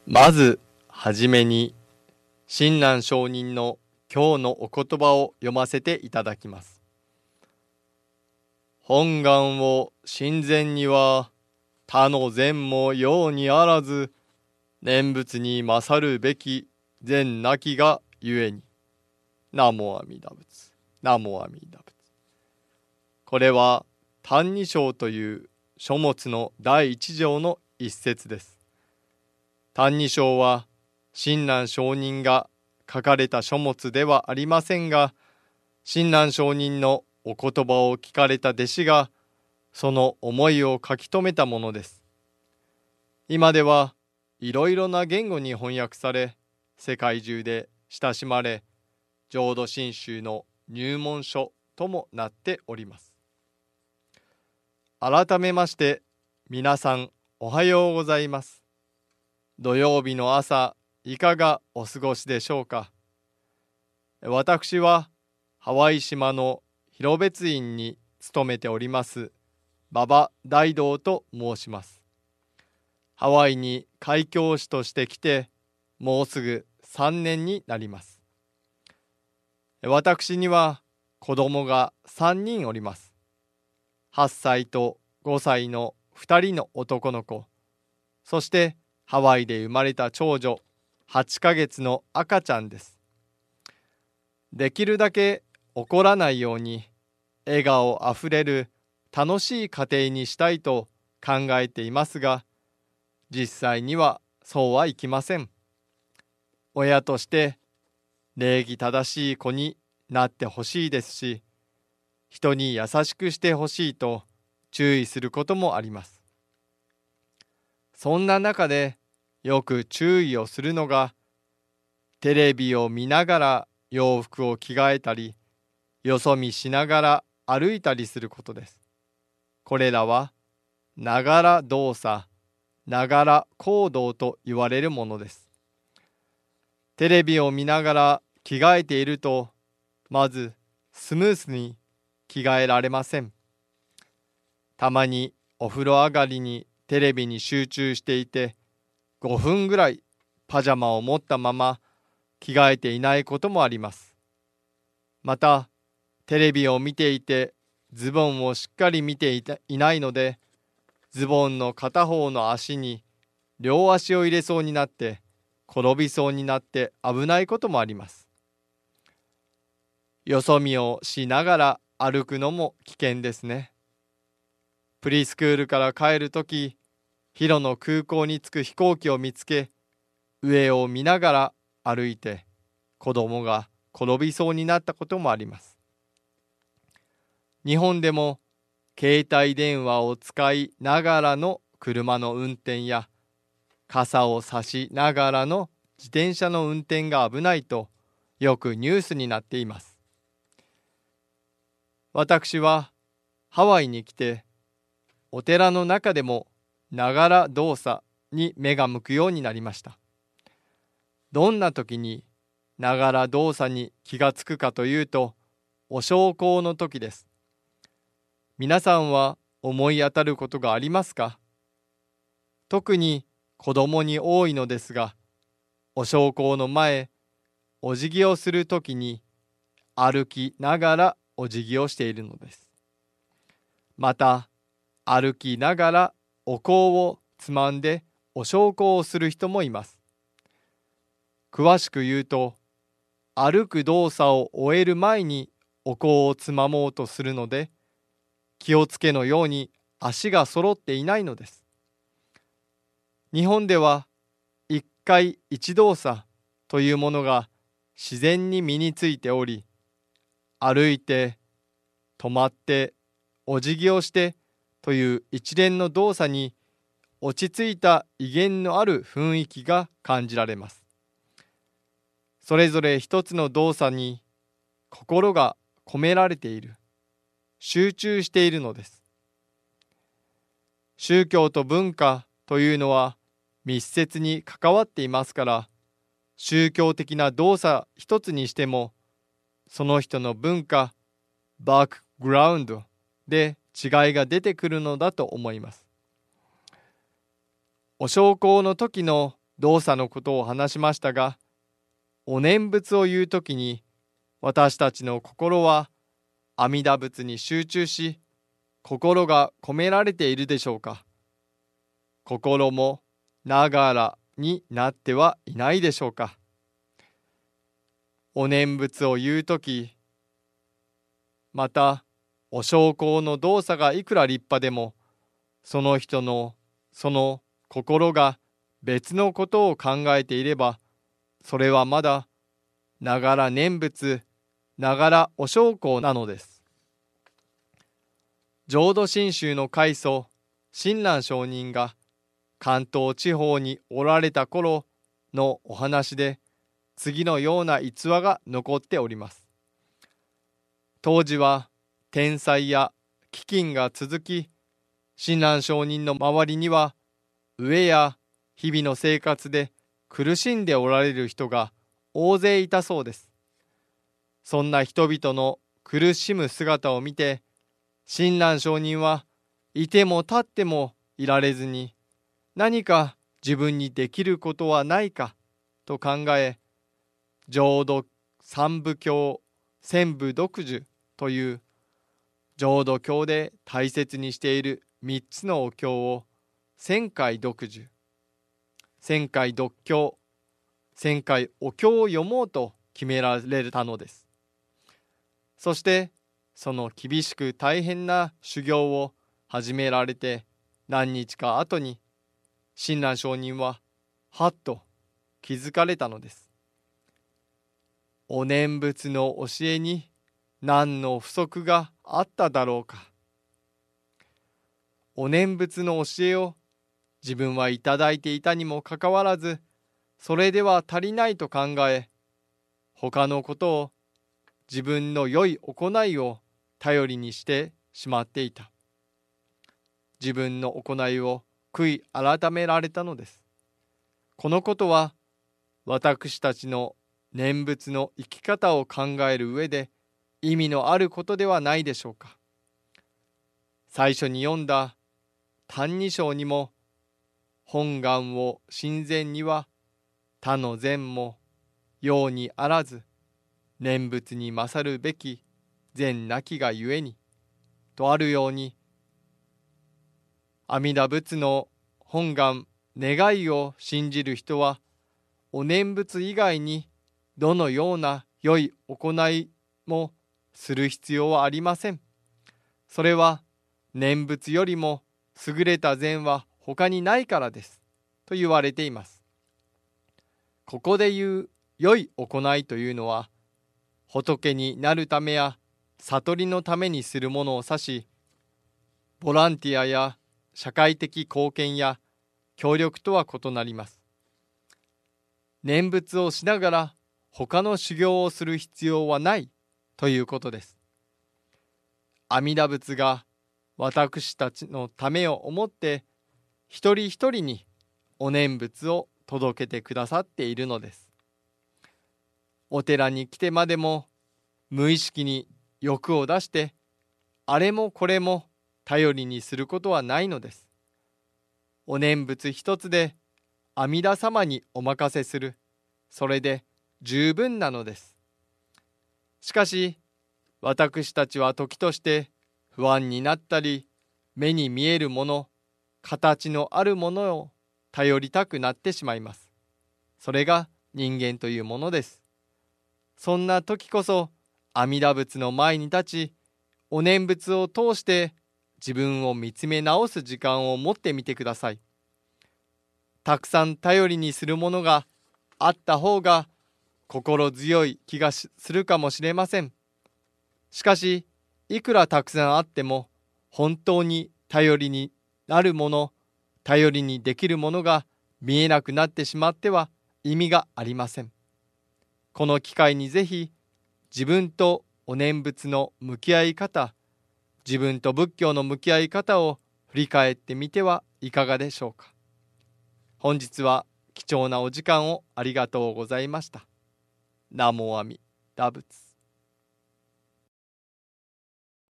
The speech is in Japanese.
まずはじめに親鸞上人の今日のお言葉を読ませていただきます。本願を親善には他の善もようにあらず、念仏に勝るべき善なきがゆえに。南無阿弥陀仏、南無阿弥陀仏。これは「歎異抄」という書物の第一条の一節です。歎異抄は親鸞上人が書かれた書物ではありませんが、親鸞上人のお言葉を聞かれた弟子がその思いを書き留めたものです。今ではいろいろな言語に翻訳され、世界中で親しまれ、浄土真宗の入門書ともなっております。改めまして皆さんおはようございます。土曜日の朝、いかがお過ごしでしょうか。私はハワイ島の広別院に勤めております馬場大道と申します。ハワイに開教師として来てもうすぐ3年になります。私には子供が3人おります。8歳と5歳の2人の男の子、そしてハワイで生まれた長女8ヶ月の赤ちゃんです。できるだけ怒らないように笑顔あふれる楽しい家庭にしたいと考えていますが、実際にはそうはいきません。親として礼儀正しい子になってほしいですし、人に優しくしてほしいと注意することもあります。そんな中でよく注意をするのが、テレビを見ながら洋服を着替えたり、よそ見しながら歩いたりすることです。これらはながら動作、ながら行動と言われるものです。テレビを見ながら着替えていると、まずスムースに着替えられません。たまにお風呂上がりにテレビに集中していて、5分ぐらいパジャマを持ったまま着替えていないこともあります。また、テレビを見ていてズボンをしっかり見ていないので、ズボンの片方の足に両足を入れそうになって転びそうになって危ないこともあります。よそ見をしながら歩くのも危険ですね。プリスクールから帰るとき、広野空港に着く飛行機を見つけ、上を見ながら歩いて子供が転びそうになったこともあります。日本でも携帯電話を使いながらの車の運転や、傘を差しながらの自転車の運転が危ないとよくニュースになっています。私はハワイに来て、お寺の中でもながら動作に目が向くようになりました。どんな時にながら動作に気がつくかというと、お焼香の時です。皆さんは思い当たることがありますか？特に子供に多いのですが、お焼香の前、お辞儀をするときに歩きながらお辞儀をしているのです。また、歩きながらお香をつまんでお焼香をする人もいます。詳しく言うと、歩く動作を終える前にお香をつまもうとするので、気をつけのように足が揃っていないのです。日本では一回一動作というものが自然に身についており、歩いて、止まって、お辞儀をしてという一連の動作に落ち着いた威厳のある雰囲気が感じられます。それぞれ一つの動作に心が込められている、集中しているのです。宗教と文化というのは密接に関わっていますから、宗教的な動作一つにしても、その人の文化、バックグラウンドで違いが出てくるのだと思います。お焼香の時の動作のことを話しましたが、お念仏を言うときに私たちの心は阿弥陀仏に集中し、心が込められているでしょうか。心もながらになってはいないでしょうか。お念仏を言うとき、またお焼香の動作がいくら立派でも、その人のその心が別のことを考えていれば、それはまだながら念仏、ながらお焼香なのです。浄土真宗の開祖親鸞上人が関東地方におられた頃のお話で、次のような逸話が残っております。当時は天災や飢饉が続き、親鸞上人の周りには飢えや日々の生活で苦しんでおられる人が大勢いたそうです。そんな人々の苦しむ姿を見て、親鸞上人はいても立ってもいられずに、何か自分にできることはないかと考え、浄土三部経千部読受という浄土教で大切にしている3つのお経を千回読受、千回読経、千回お経を読もうと決められたのです。そしてその厳しく大変な修行を始められて何日か後に、親鸞上人ははっと気づかれたのです。お念仏の教えに何の不足があっただろうか。お念仏の教えを自分はいただいていたにもかかわらず、それでは足りないと考え、他のことを、自分の良い行いを頼りにしてしまっていた。自分の行いを悔い改められたのです。このことは私たちの念仏の生き方を考える上で意味のあることではないでしょうか。最初に読んだ「歎異抄」にも、本願を親善には他の善も用にあらず、念仏に勝るべき善なきがゆえにとあるように、阿弥陀仏の本願願いを信じる人は、お念仏以外にどのような良い行いもする必要はありません。それは念仏よりも優れた善は他にないからですと言われています。ここで言う良い行いというのは、仏になるためや悟りのためにするものを指し、ボランティアや社会的貢献や協力とは異なります。念仏をしながら他の修行をする必要はないということです。阿弥陀仏が私たちのためを思って一人一人にお念仏を届けてくださっているのです。お寺に来てまでも無意識に欲を出してあれもこれも頼りにすることはないのです。お念仏一つで阿弥陀様にお任せする、それで十分なのです。しかし私たちは時として不安になったり、目に見えるもの、形のあるものを頼りたくなってしまいます。それが人間というものです。そんな時こそ阿弥陀仏の前に立ち、お念仏を通して自分を見つめ直す時間を持ってみてください。たくさん頼りにするものがあった方が心強い気がするかもしれません。しかし、いくらたくさんあっても、本当に頼りになるもの、頼りにできるものが見えなくなってしまっては意味がありません。この機会にぜひ自分とお念仏の向き合い方、自分と仏教の向き合い方を振り返ってみてはいかがでしょうか。本日は貴重なお時間をありがとうございました。南無阿弥陀仏。